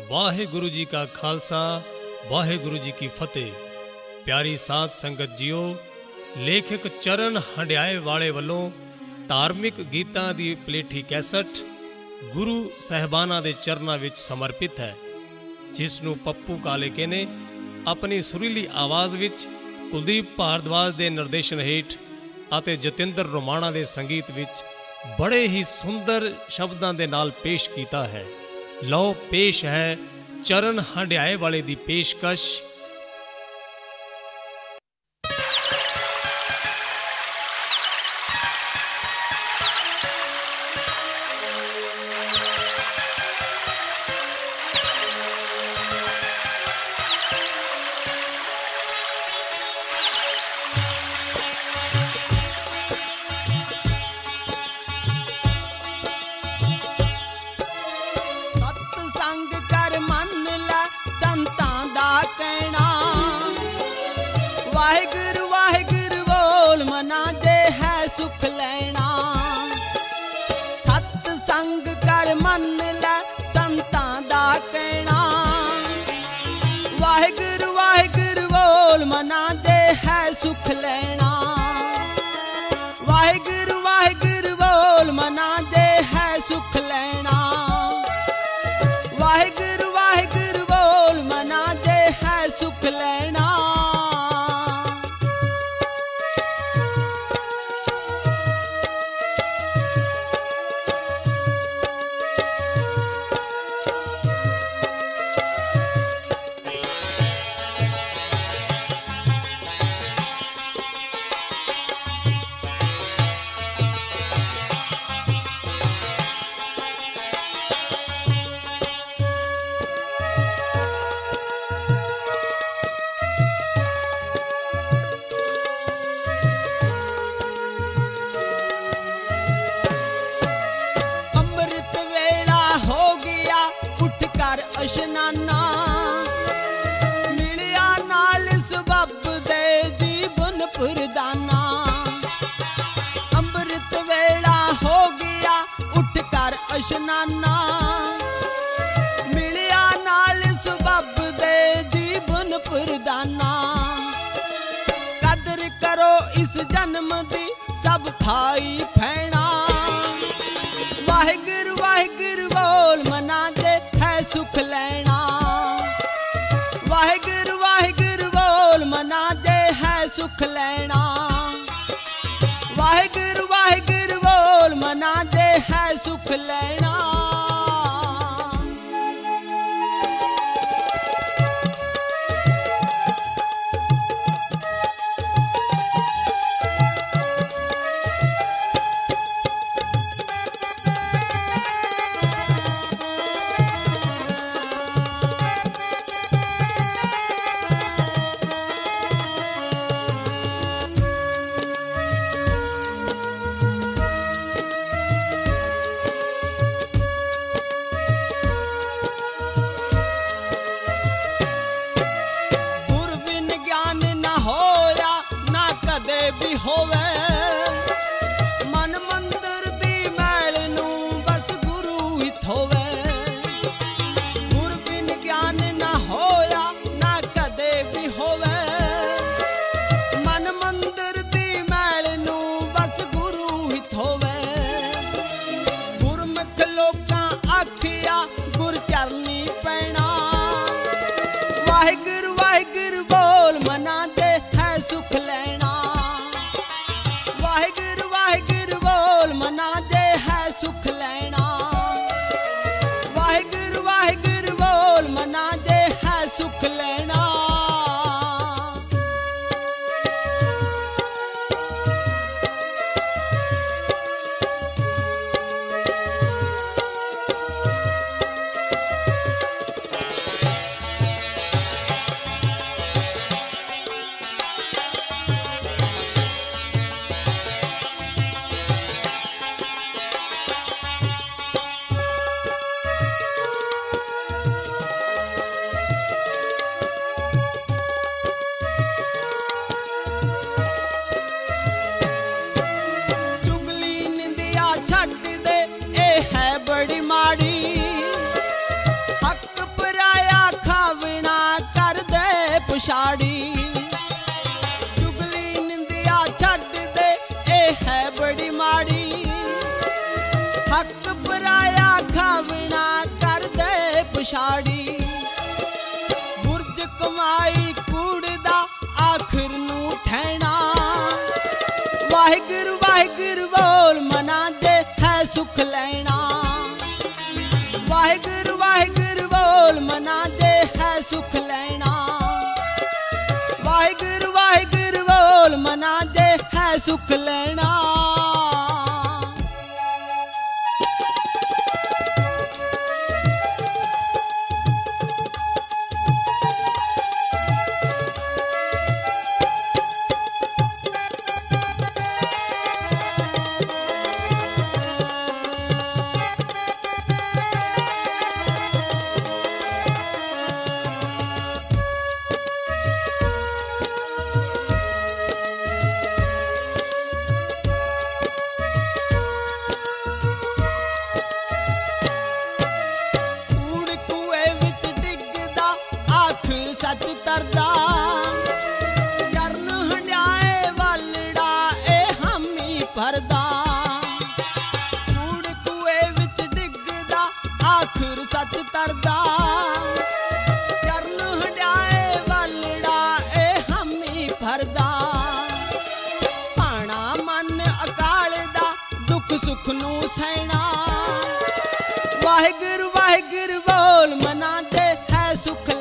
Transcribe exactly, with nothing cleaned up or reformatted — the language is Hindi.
वाहेगुरु जी का खालसा वाहेगुरु जी की फतेह। प्यारी साध संगत जियो, लेखक चरण हंडियाए वाले वालों धार्मिक गीतां दी पलेठी कैसट गुरु साहबाना दे चरनां विच समर्पित है, जिसनू पप्पू कालेके ने अपनी सुरीली आवाज़ विच कुलदीप भारद्वाज दे निर्देशन हेठ अते जतिंदर रोमाणा दे संगीत विच बड़े ही सुंदर शब्दां दे नाल पेश कीता है। लो पेश है चरण हंडियाए वाले दी पेशकश। सुख लेना वाहिगुरु वाहिगुरु बोल मना दे है सुख लेना, वाहिगुरु वाहिगुरु बोल मना दे है सुख लेना। अशनाना मिलिया नाल सबब दे जीवन पुरदाना, अमृत वेला हो गया उठ कर अशनाना मिलिया नाल सबब दे जीवन पुरदाना। कदर करो इस जन्म दी सब भाई भैणा, वाहिगुरु वाहिगुरु बोल मना दे है सुख लेना, वाहिगुरु वाहिगुरु बोल मना दे है सुख लेना, वाहिगुरु वाहिगुरु बोल मना दे है सुख लेना। भी होवे मन मंदिर दी मैल नू बस गुरु ही थोवे, गुर बिन ज्ञान ना होया ना कदे भी होवे, मन मंदिर दी मैल नू बस गुरु ही थोवे। गुरमुख लोकां आखिया गुर चरनी पैना, वाहिगुरु वाहिगुरु बोल मना दे है सुख लेना, वाहिगुरु वाहिगुरु बोल मना दे है सुख लेना, वाहिगुरु वाहिगुरु बोल मना दे है सुख लेना। बड़ी माड़ी हक पर पछाड़ी। चुगली निंदिया छड्ड दे ए है बड़ी माड़ी। हक पराया खावना कर दे पछाड़ी। बुरज कमाई कूड़दा आखिर नू ठहना। वाहिगुरु वाहिगुरु बोल मना दे है सुख लैना। वाहिगुरु वाहिगुरु बोल मना दे है सुख लैना। वाहिगुरु वाहिगुरु बोल मना दे है सुख लैना। सच तरदा चरण हंडाए वालड़ा ए हामी भरदा। कूड़ कुए विच डिगदा आखिर सच तरदा। चरण हंडाए वालड़ा ए हामी भरदा। पाना मन अकाल दा दुख सुख नू सहना। वाहिगुरु वाहिगुरु बोल मना दे है सुख